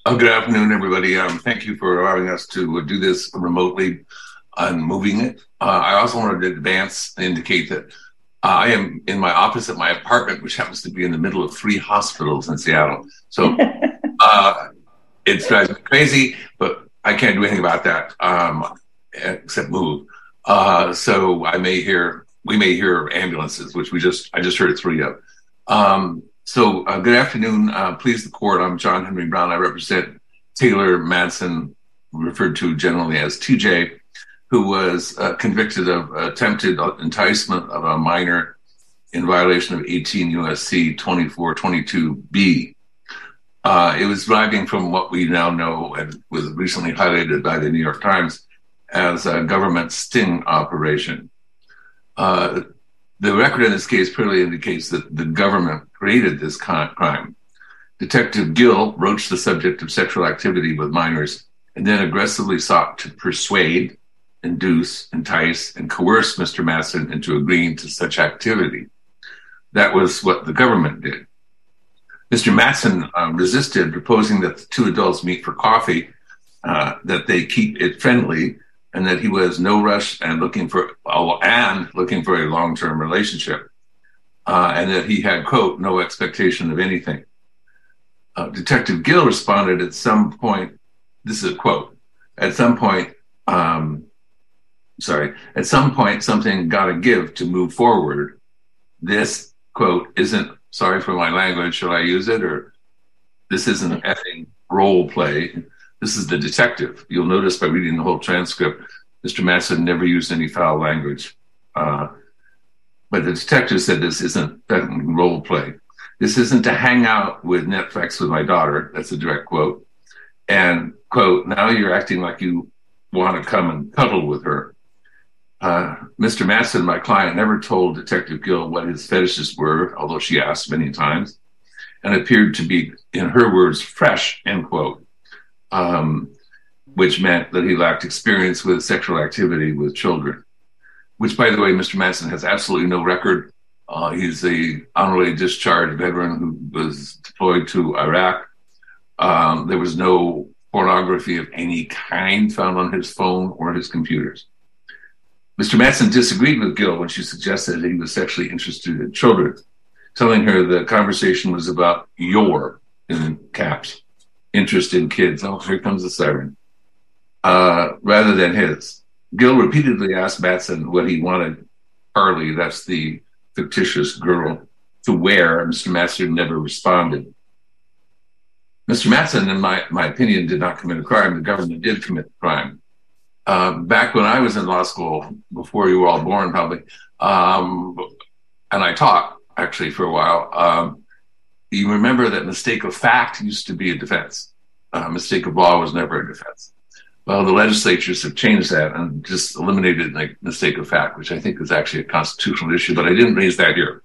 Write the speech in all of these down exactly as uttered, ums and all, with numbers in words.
Oh, good afternoon, everybody. Um, thank you for allowing us to uh, do this remotely and moving it. Uh, I also wanted to advance and indicate that uh, I am in my office at my apartment, which happens to be in the middle of three hospitals in Seattle. So uh, it drives me crazy, but I can't do anything about that um, except move. Uh, so I may hear, we may hear ambulances, which we just, I just heard three of. Um, So, uh, good afternoon. Uh, please the court. I'm John Henry Brown. I represent Taylor Madsen, referred to generally as T J, who was uh, convicted of attempted enticement of a minor in violation of eighteen U S C twenty-four twenty-two B. Uh, it was deriving from what we now know and was recently highlighted by the New York Times as a government sting operation. Uh, The record in this case clearly indicates that the government created this crime. Detective Gill broached the subject of sexual activity with minors and then aggressively sought to persuade, induce, entice, and coerce Mister Madsen into agreeing to such activity. That was what the government did. Mister Madsen uh, resisted, proposing that the two adults meet for coffee, uh, that they keep it friendly, and that he was no rush and looking for oh, and looking for a long-term relationship, uh, and that he had, quote, no expectation of anything. Uh, Detective Gill responded at some point, this is a quote, at some point, um, sorry, at some point something got to give to move forward. This, quote, isn't, sorry for my language, shall I use it? Or this isn't effing role play. This is the detective. You'll notice by reading the whole transcript, Mister Madsen never used any foul language. Uh, but the detective said this isn't role play. This isn't to hang out with Netflix with my daughter. That's a direct quote. And, quote, now you're acting like you want to come and cuddle with her. Uh, Mister Madsen, my client, never told Detective Gill what his fetishes were, although she asked many times, and appeared to be, in her words, fresh, end quote. Um, which meant that he lacked experience with sexual activity with children, which, by the way, Mister Madsen has absolutely no record. Uh, he's a honorably discharged veteran who was deployed to Iraq. Um, there was no pornography of any kind found on his phone or his computers. Mister Madsen disagreed with Gill when she suggested that he was sexually interested in children, telling her the conversation was about your, in caps, interest in kids. Oh, here comes the siren. Uh, rather than his. Gill repeatedly asked Madsen what he wanted Carly, that's the fictitious girl, to wear. Mister Madsen never responded. Mister Madsen, in my, my opinion, did not commit a crime. The government did commit the crime. Uh, back when I was in law school, before you were all born probably, um, and I taught actually for a while, um, you remember that mistake of fact used to be a defense. Uh, mistake of law was never a defense. Well, the legislatures have changed that and just eliminated the mistake of fact, which I think is actually a constitutional issue, but I didn't raise that here.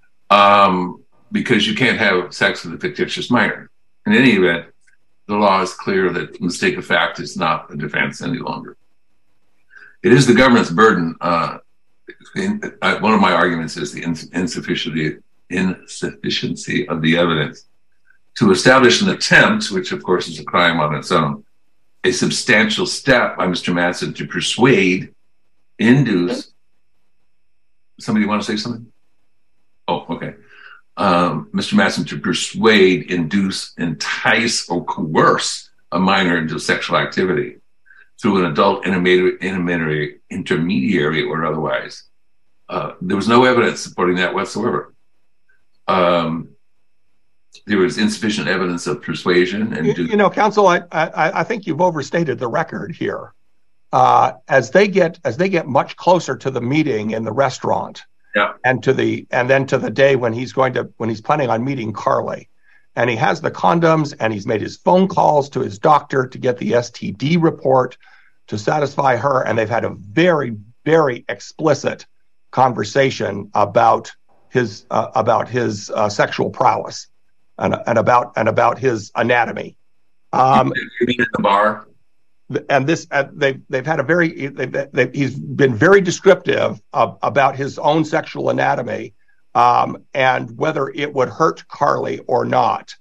Um, because you can't have sex with a fictitious minor. In any event, the law is clear that mistake of fact is not a defense any longer. It is the government's burden. Uh, in, uh, one of my arguments is the ins- insufficiency, insufficiency of the evidence to establish an attempt, which of course is a crime on its own, a substantial step by Mister Madsen to persuade, induce. Somebody want to say something? Oh, okay. Um, Mister Madsen to persuade, induce, entice, or coerce a minor into sexual activity through an adult intermediary, intermediary or otherwise. Uh, there was no evidence supporting that whatsoever. Um, There was insufficient evidence of persuasion. And you, do- you know, counsel, I, I I think you've overstated the record here. Uh, as they get as they get much closer to the meeting in the restaurant, yeah. and to the and then to the day when he's going to when he's planning on meeting Carly, and he has the condoms and he's made his phone calls to his doctor to get the S T D report to satisfy her, and they've had a very very explicit conversation about his uh, about his uh, sexual prowess. And, and about and about his anatomy. Um, you mean in the bar? And this, uh, they've they've had a very. They've, they've, he's been very descriptive of, about his own sexual anatomy um, and whether it would hurt Carly or not.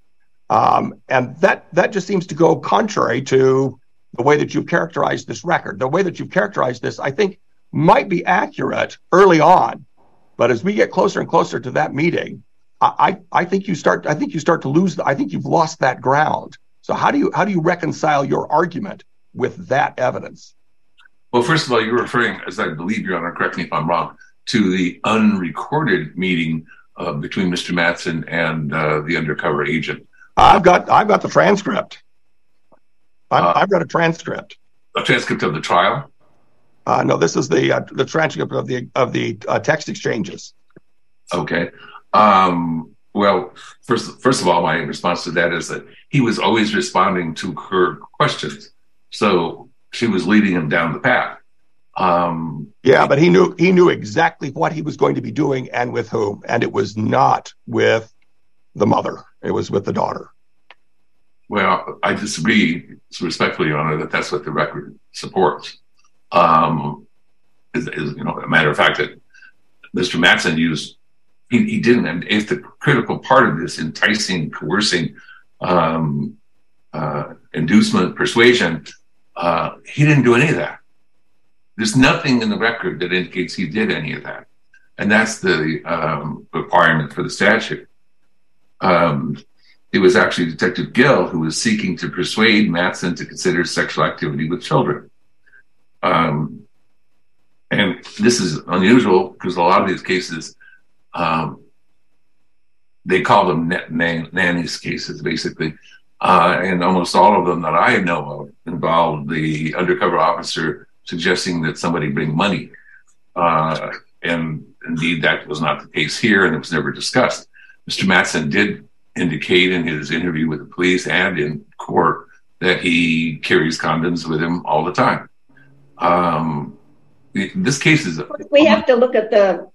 Um, and that that just seems to go contrary to the way that you've characterized this record. The way that you've characterized this, I think, might be accurate early on, but as we get closer and closer to that meeting, I, I think you start. I think you start to lose. I think you've lost that ground. So how do you how do you reconcile your argument with that evidence? Well, first of all, you're referring, as I believe, Your Honor, correct me if I'm wrong, to the unrecorded meeting uh, between Mister Mattson and uh, the undercover agent. I've got I've got the transcript. I've, uh, I've got a transcript. A transcript of the trial? Uh, no, this is the uh, the transcript of the of the uh, text exchanges. Okay. Um, well, first first of all, my response to that is that he was always responding to her questions, so she was leading him down the path. Um, yeah, but he knew he knew exactly what he was going to be doing and with whom, and it was not with the mother. It was with the daughter. Well, I disagree respectfully, Your Honor, that that's what the record supports. Um, is, is, you know, a matter of fact that Mister Mattson used, he, he didn't, and if the critical part of this enticing, coercing, um, uh, inducement, persuasion, uh, he didn't do any of that. There's nothing in the record that indicates he did any of that. And that's the um, requirement for the statute. Um, it was actually Detective Gill who was seeking to persuade Mattson to consider sexual activity with children. Um, and this is unusual because a lot of these cases, um, they call them na- na- nannies cases, basically. Uh, and almost all of them that I know of involved the undercover officer suggesting that somebody bring money. Uh, and indeed, that was not the case here, and it was never discussed. Mister Mattson did indicate in his interview with the police and in court that he carries condoms with him all the time. Um, this case is... We have to look at the...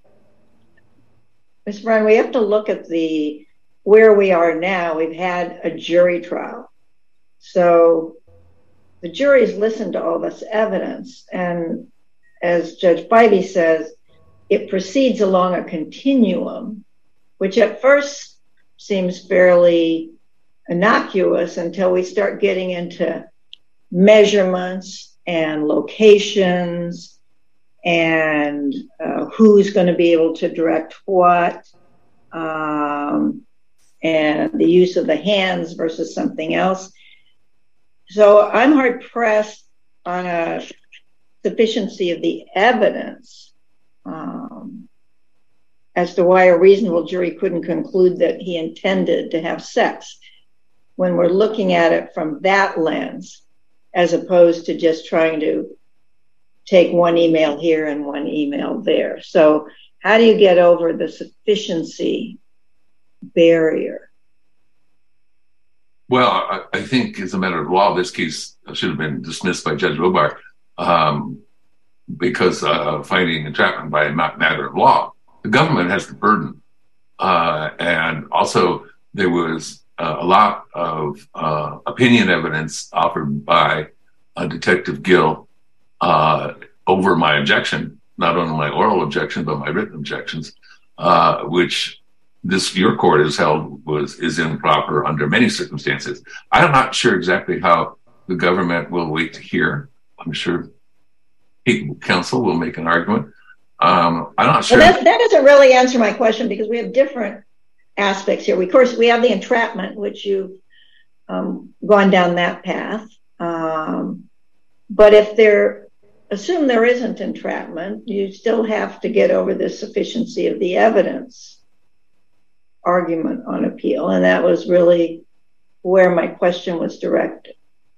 Mister Brown, we have to look at the where we are now. We've had a jury trial. So the jury's listened to all this evidence, and as Judge Bybee says, it proceeds along a continuum, which at first seems fairly innocuous until we start getting into measurements and locations and uh, who's going to be able to direct what, um, and the use of the hands versus something else. So I'm hard pressed on a sufficiency of the evidence um, as to why a reasonable jury couldn't conclude that he intended to have sex when we're looking at it from that lens, as opposed to just trying to take one email here and one email there. So how do you get over the sufficiency barrier? Well, I, I think as a matter of law, this case should have been dismissed by Judge Robar um, because uh, finding entrapment by a matter of law. The government has the burden. Uh, and also there was uh, a lot of uh, opinion evidence offered by uh, Detective Gill uh, over my objection, not only my oral objection, but my written objections, uh, which this your court has held was is improper under many circumstances. I'm not sure exactly how the government will wait to hear. I'm sure counsel will make an argument. Um, I'm not sure. Well, that, that doesn't really answer my question because we have different aspects here. We, of course, we have the entrapment, which you've um, gone down that path. Um, but if there, assume there isn't entrapment, you still have to get over the sufficiency of the evidence argument on appeal. And that was really where my question was directed.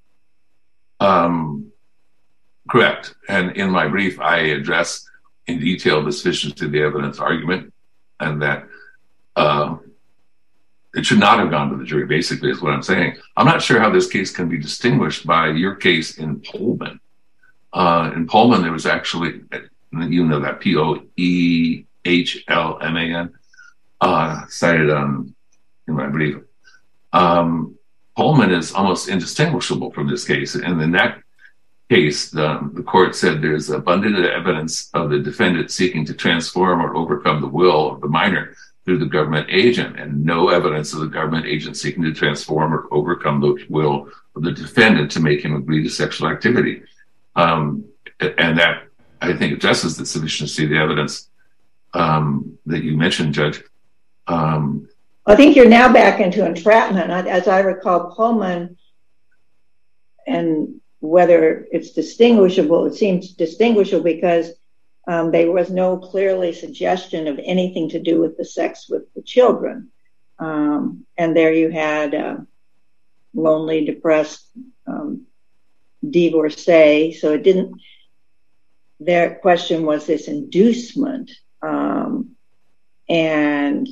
Um, correct. And in my brief, I address in detail the sufficiency of the evidence argument, and that uh, it should not have gone to the jury, basically, is what I'm saying. I'm not sure how this case can be distinguished by your case in Pohlman. Uh, in Pohlman, there was actually, you know that, P O E H L M A N, uh, cited on, in my brief. Um, Pohlman is almost indistinguishable from this case, and in that case, the, the court said there's abundant evidence of the defendant seeking to transform or overcome the will of the minor through the government agent, and no evidence of the government agent seeking to transform or overcome the will of the defendant to make him agree to sexual activity. Um, and that, I think, addresses the sufficiency of the evidence um, that you mentioned, Judge. Um, I think you're now back into entrapment. As I recall, Pullman, and whether it's distinguishable, it seems distinguishable because um, there was no clearly suggestion of anything to do with the sex with the children. Um, and there you had uh, lonely, depressed um, divorcee. So it didn't, their question was this inducement. Um, and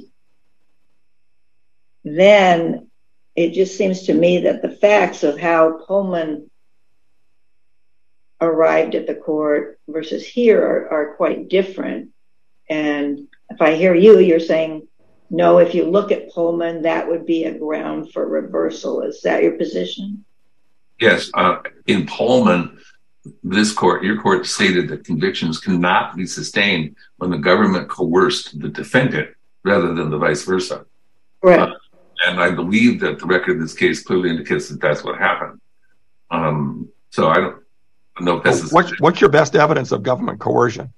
then it just seems to me that the facts of how Pullman arrived at the court versus here are, are quite different. And if I hear you, you're saying, no, if you look at Pullman, that would be a ground for reversal. Is that your position? Yes. Uh, in Pullman, this court, your court, stated that convictions cannot be sustained when the government coerced the defendant rather than the vice versa. Right. Uh, and I believe that the record in this case clearly indicates that that's what happened. Um, so I don't know if that's... What, what's your best evidence of government coercion?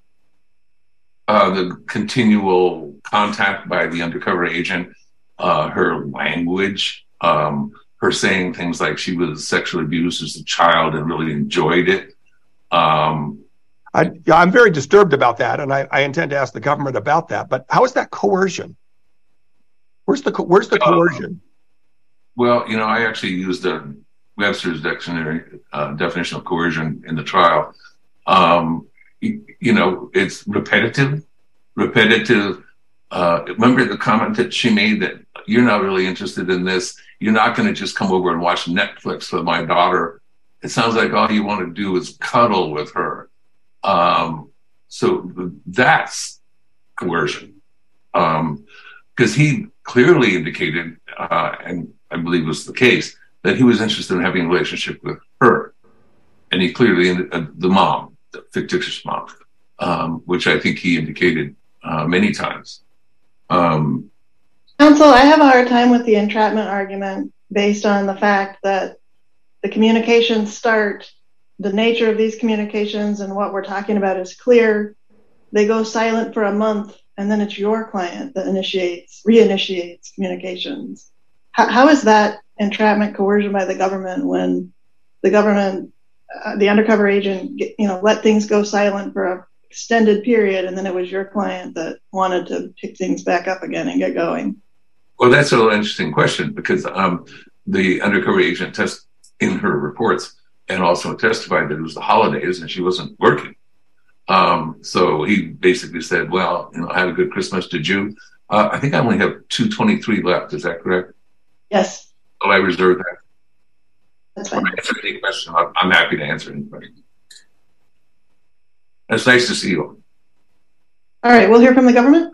Uh, the continual contact by the undercover agent, uh, her language, um, her saying things like she was sexually abused as a child and really enjoyed it. Um, I, I'm very disturbed about that, and I, I intend to ask the government about that. But how is that coercion? Where's the where's the coercion? Uh, well, you know, I actually used the Webster's dictionary uh, definition of coercion in the trial. Um, you, you know, it's repetitive, repetitive. Uh, remember the comment that she made that you're not really interested in this. You're not going to just come over and watch Netflix with my daughter. It sounds like all you want to do is cuddle with her. Um, so that's coercion. Um, because he clearly indicated, uh, and I believe was the case, that he was interested in having a relationship with her. And he clearly, uh, the mom, the fictitious mom, um, which I think he indicated uh, many times. Um, Counsel, I have a hard time with the entrapment argument based on the fact that the communications start, the nature of these communications and what we're talking about is clear. They go silent for a month, and then it's your client that initiates, reinitiates communications. How, how is that entrapment coercion by the government when the government, uh, the undercover agent, you know, let things go silent for an extended period, and then it was your client that wanted to pick things back up again and get going? Well, that's an interesting question because um, the undercover agent test in her reports and also testified that it was the holidays and she wasn't working. Um, so he basically said, well, you know, I had a good Christmas. Did you? Uh, I think I only have two twenty-three left. Is that correct? Yes. So I reserve that. That's fine. If I answer any question, I'm happy to answer any question. It's nice to see you. All right. We'll hear from the government.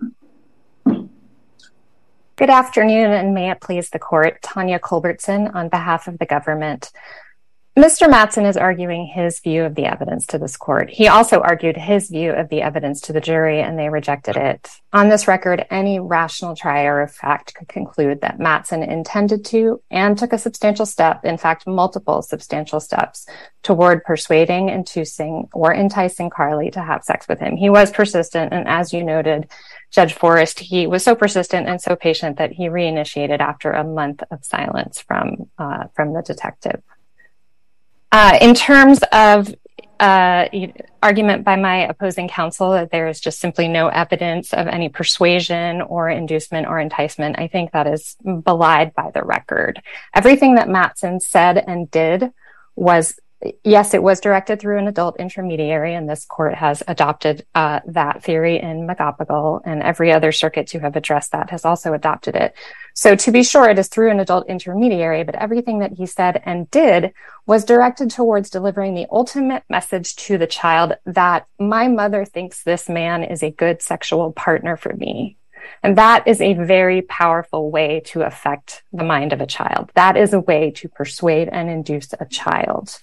Good afternoon, and may it please the court. Tanya Culbertson on behalf of the government. Mister Mattson is arguing his view of the evidence to this court. He also argued his view of the evidence to the jury, and they rejected it. On this record, any rational trier of fact could conclude that Mattson intended to and took a substantial step, in fact, multiple substantial steps, toward persuading, inducing, or enticing Carly to have sex with him. He was persistent, and as you noted, Judge Forrest, he was so persistent and so patient that he reinitiated after a month of silence from uh, from the detective. Uh, in terms of uh, argument by my opposing counsel that there is just simply no evidence of any persuasion or inducement or enticement, I think that is belied by the record. Everything that Mattson said and did was, yes, it was directed through an adult intermediary, and this court has adopted uh, that theory in McGoppigal, and every other circuit to have addressed that has also adopted it. So to be sure, it is through an adult intermediary, but everything that he said and did was directed towards delivering the ultimate message to the child that my mother thinks this man is a good sexual partner for me. And that is a very powerful way to affect the mind of a child. That is a way to persuade and induce a child.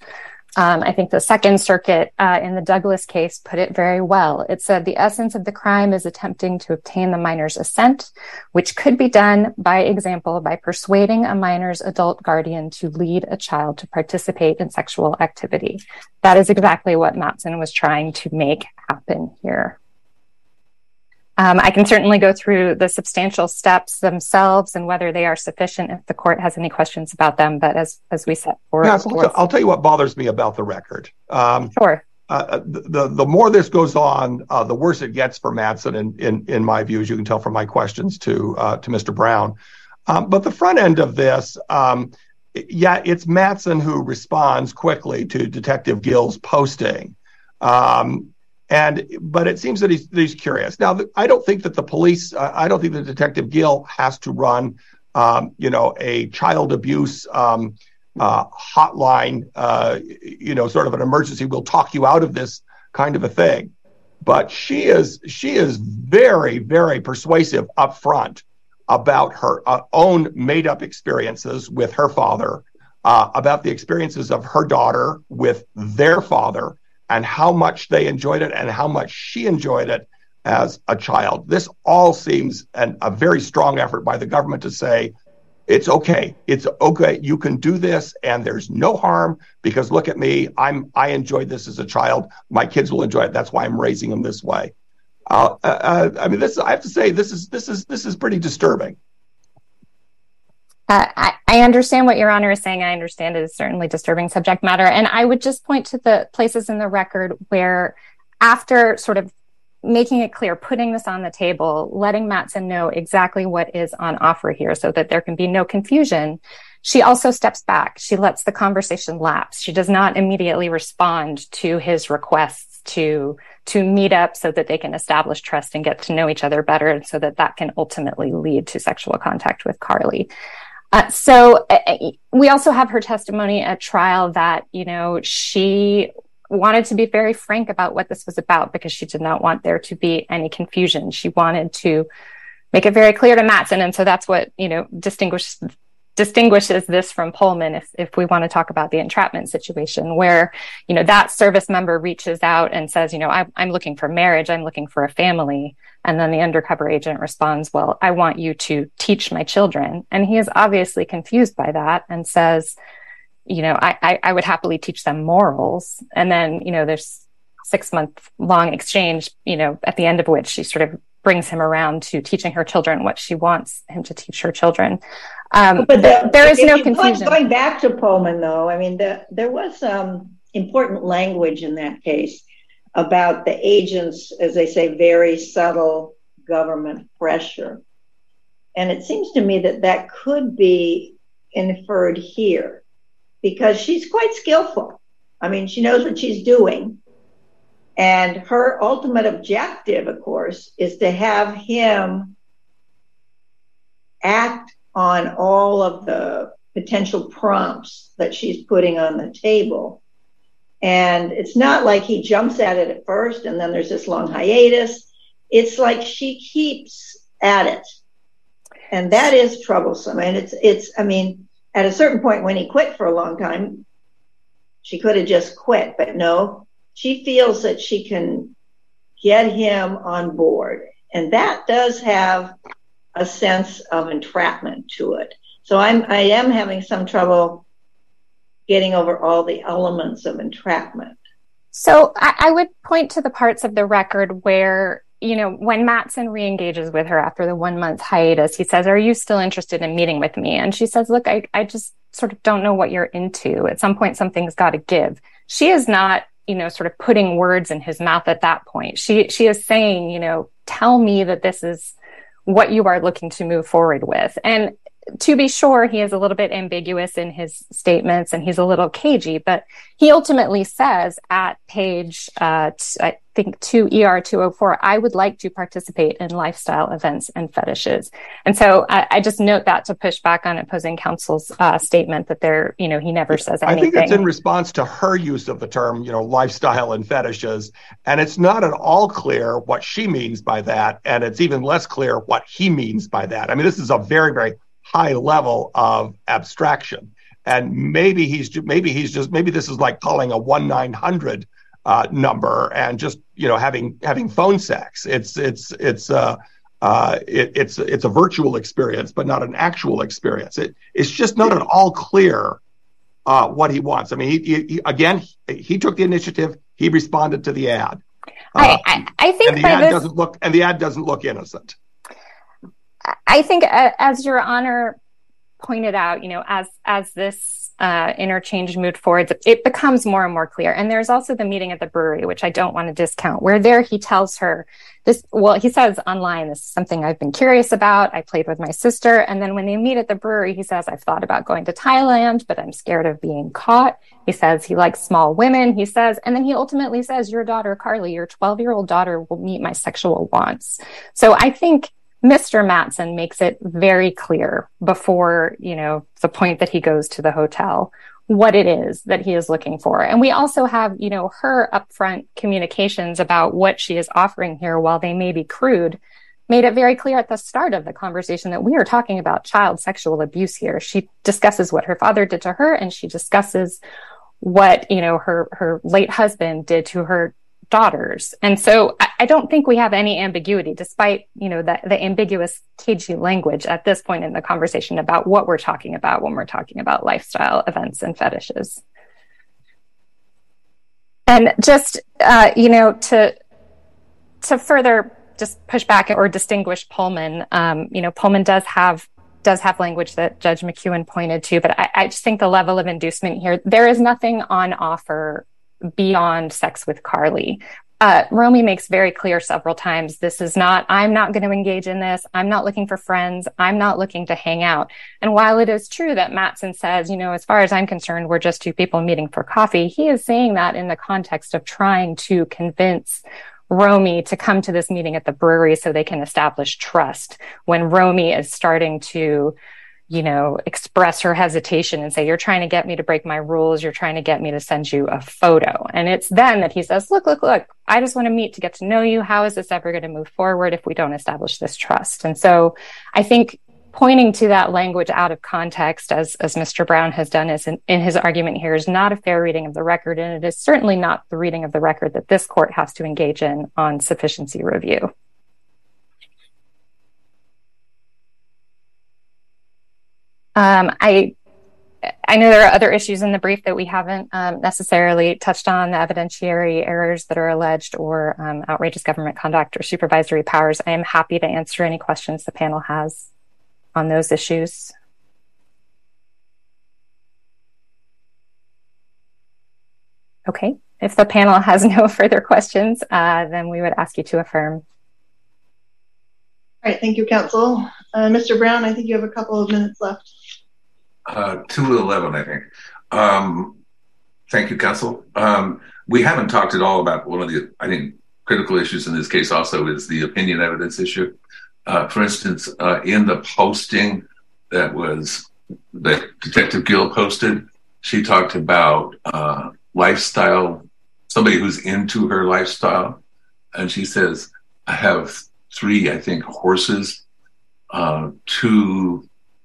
Um, I think the Second Circuit uh, in the Douglas case put it very well. It said the essence of the crime is attempting to obtain the minor's assent, which could be done, by example, by persuading a minor's adult guardian to lead a child to participate in sexual activity. That is exactly what Mattson was trying to make happen here. Um, I can certainly go through the substantial steps themselves and whether they are sufficient if the court has any questions about them. But as as we set forward, yeah, so I'll, I'll tell you what bothers me about the record. Um, sure. Uh, the the more this goes on, uh, the worse it gets for Mattson, in, in in my view, as you can tell from my questions to uh, to Mister Brown. Um, but the front end of this, um, yeah, it's Mattson who responds quickly to Detective Gill's posting. Um, And but it seems that he's, he's curious. Now, I don't think that the police, uh, I don't think that Detective Gill has to run, um, you know, a child abuse um, uh, hotline, uh, you know, sort of an emergency. We'll talk you out of this kind of a thing. But she is she is very, very persuasive up front about her uh, own made up experiences with her father, uh, about the experiences of her daughter with their father, and how much they enjoyed it and how much she enjoyed it as a child. This all seems an, a very strong effort by the government to say, it's okay, it's okay, you can do this and there's no harm because look at me, I'm I enjoyed this as a child, my kids will enjoy it, that's why I'm raising them this way. Uh, uh, I mean, this I have to say, this is this is this is pretty disturbing. Uh, I, I understand what Your Honor is saying. I understand it is certainly disturbing subject matter. And I would just point to the places in the record where, after sort of making it clear, putting this on the table, letting Mattson know exactly what is on offer here so that there can be no confusion, she also steps back. She lets the conversation lapse. She does not immediately respond to his requests to to meet up so that they can establish trust and get to know each other better, and so that that can ultimately lead to sexual contact with Carly. Uh, so uh, we also have her testimony at trial that, you know, she wanted to be very frank about what this was about because she did not want there to be any confusion. She wanted to make it very clear to Mattson. And so that's what, you know, distinguish, distinguishes this from Pullman, if, if we want to talk about the entrapment situation where, you know, that service member reaches out and says, you know, I, I'm looking for marriage, I'm looking for a family. And then the undercover agent responds, well, I want you to teach my children. And he is obviously confused by that and says, you know, I, I, I would happily teach them morals. And then, you know, there's six month long exchange, you know, at the end of which she sort of brings him around to teaching her children what she wants him to teach her children. Um, but the, there is no confusion. Going back to Pullman, though, I mean, the, there was some important language in that case about the agents, as they say, very subtle government pressure. And it seems to me that that could be inferred here because she's quite skillful. I mean, she knows what she's doing. And her ultimate objective, of course, is to have him act on all of the potential prompts that she's putting on the table. And it's not like he jumps at it at first and then there's this long hiatus. It's like she keeps at it. And that is troublesome. And it's, it's, I mean, at a certain point when he quit for a long time, she could have just quit, but no, she feels that she can get him on board. And that does have a sense of entrapment to it. So I'm, I am having some trouble getting over all the elements of entrapment. So I, I would point to the parts of the record where, you know, when Mattson reengages with her after the one month hiatus, he says, are you still interested in meeting with me? And she says, look, I, I just sort of don't know what you're into. At some point, something's got to give. She is not, you know, sort of putting words in his mouth at that point. She, she is saying, you know, tell me that this is what you are looking to move forward with. And to be sure, he is a little bit ambiguous in his statements and he's a little cagey, but he ultimately says at page, uh, t- I think two E R two oh four, I would like to participate in lifestyle events and fetishes. And so I, I just note that to push back on opposing counsel's uh, statement that there, you know, he never says anything. I think it's in response to her use of the term, you know, lifestyle and fetishes. And it's not at all clear what she means by that. And it's even less clear what he means by that. I mean, this is a very, very high level of abstraction. and maybe he's maybe he's just maybe this is like calling a one nine hundred uh, number and just you know having having phone sex. It's it's it's uh, uh, it, it's it's a virtual experience, but not an actual experience. It it's just not at all clear uh, what he wants. I mean, he, he, he, again, he, he took the initiative. He responded to the ad. Uh, I, I, I think and the ad this, doesn't look and the ad doesn't look innocent. I think, uh, as Your Honor pointed out, you know, as as this uh, interchange moved forward, it becomes more and more clear. And there's also the meeting at the brewery, which I don't want to discount, where there he tells her this. Well, he says online, this is something I've been curious about. I played with my sister. And then when they meet at the brewery, he says, I've thought about going to Thailand, but I'm scared of being caught. He says he likes small women, he says, and then he ultimately says, your daughter, Carly, your twelve-year-old daughter will meet my sexual wants. So I think Mister Mattson makes it very clear before, you know, the point that he goes to the hotel, what it is that he is looking for. And we also have, you know, her upfront communications about what she is offering here, while they may be crude, made it very clear at the start of the conversation that we are talking about child sexual abuse here. She discusses what her father did to her, and she discusses what, you know, her, her late husband did to her daughters. And so I, I don't think we have any ambiguity, despite, you know, the, the ambiguous cagey language at this point in the conversation about what we're talking about when we're talking about lifestyle events and fetishes. And just, uh, you know, to, to further just push back or distinguish Pullman, um, you know, Pullman does have does have language that Judge McEwen pointed to, but I, I just think the level of inducement here, there is nothing on offer beyond sex with Carly. Uh, Romy makes very clear several times, this is not, I'm not going to engage in this. I'm not looking for friends. I'm not looking to hang out. And while it is true that Mattson says, you know, as far as I'm concerned, we're just two people meeting for coffee, he is saying that in the context of trying to convince Romy to come to this meeting at the brewery so they can establish trust, when Romy is starting to, you know, express her hesitation and say, you're trying to get me to break my rules. You're trying to get me to send you a photo. And it's then that he says, look, look, look, I just want to meet to get to know you. How is this ever going to move forward if we don't establish this trust? And so I think pointing to that language out of context, as, as Mister Brown has done is in, in his argument here, is not a fair reading of the record. And it is certainly not the reading of the record that this court has to engage in on sufficiency review. Um, I I know there are other issues in the brief that we haven't um, necessarily touched on, the evidentiary errors that are alleged, or um, outrageous government conduct or supervisory powers. I am happy to answer any questions the panel has on those issues. Okay, if the panel has no further questions, uh, then we would ask you to affirm. All right, thank you, counsel. Uh, Mister Brown, I think you have a couple of minutes left. Uh, two eleven, I think. Um, thank you, counsel. Um, we haven't talked at all about one of the, I think, critical issues in this case also is the opinion evidence issue. Uh, for instance, uh, in the posting that was, that Detective Gill posted, she talked about uh, lifestyle, somebody who's into her lifestyle. And she says, I have three, I think, horses, uh, two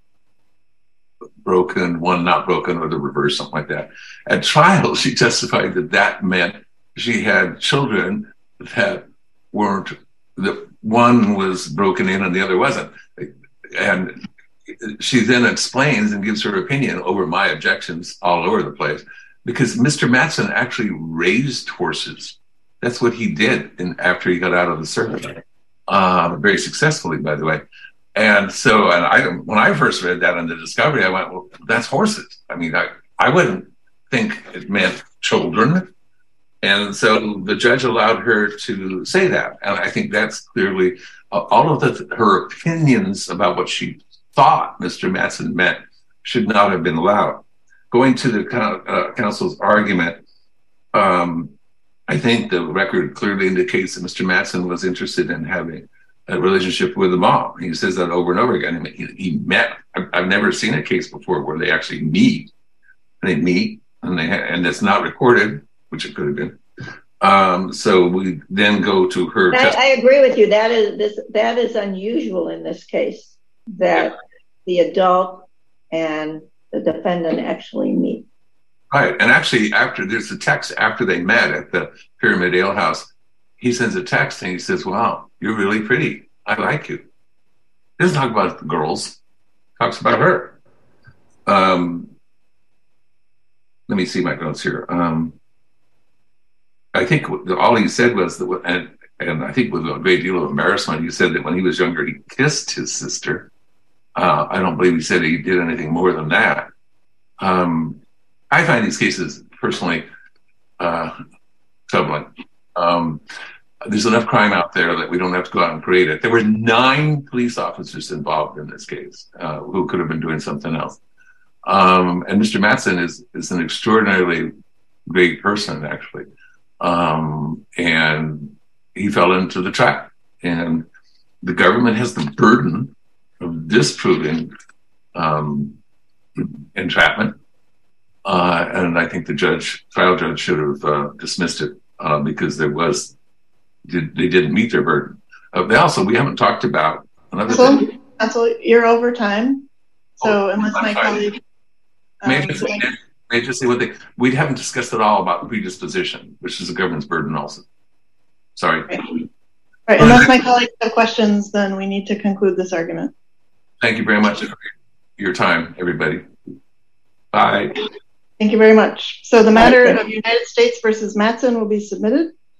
broken, one not broken, or the reverse, something like that. At trial, she testified that that meant she had children that weren't, that one was broken in and the other wasn't. And she then explains and gives her opinion over my objections all over the place, because Mister Mattson actually raised horses. That's what he did in, after he got out of the service, uh, very successfully, by the way. And so, and I, when I first read that in the discovery, I went, well, that's horses. I mean, I, I wouldn't think it meant children. And so the judge allowed her to say that. And I think that's clearly uh, all of the, her opinions about what she thought Mister Mattson meant should not have been allowed. Going to the uh, counsel's argument, um, I think the record clearly indicates that Mister Mattson was interested in having a relationship with the mom. He says that over and over again. He, he met, I've, I've never seen a case before where they actually meet. They meet and they ha- and it's not recorded, which it could have been. Um, so we then go to her. I, I agree with you. That is this. That is unusual in this case, that yeah. the adult and the defendant actually meet. Right. And actually, after there's a text after they met at the Pyramid Ale House, he sends a text and he says, wow, you're really pretty. I like you. He doesn't talk about the girls. He talks about her. Um, let me see my notes here. Um, I think all he said was that, and, and I think with a great deal of embarrassment, he said that when he was younger, he kissed his sister. Uh, I don't believe he said he did anything more than that. Um, I find these cases personally uh, troubling. Um, there's enough crime out there that we don't have to go out and create it. There were nine police officers involved in this case uh, who could have been doing something else. Um, and Mister Mattson is is an extraordinarily great person, actually. Um, and he fell into the trap. And the government has the burden of disproving um, entrapment. Uh, and I think the judge, trial judge, should have uh, dismissed it uh, because there was, did, they didn't meet their burden. Uh, they also, we haven't talked about another so, thing. So you're over time. So oh, unless my colleague, um, may I just, may, may I just say one thing? We haven't discussed at all about predisposition, which is the government's burden also. Sorry. Right. Right. Unless my colleagues have questions, then we need to conclude this argument. Thank you very much for your time, everybody. Bye. Thank you very much. So the matter of United States versus Mattson will be submitted.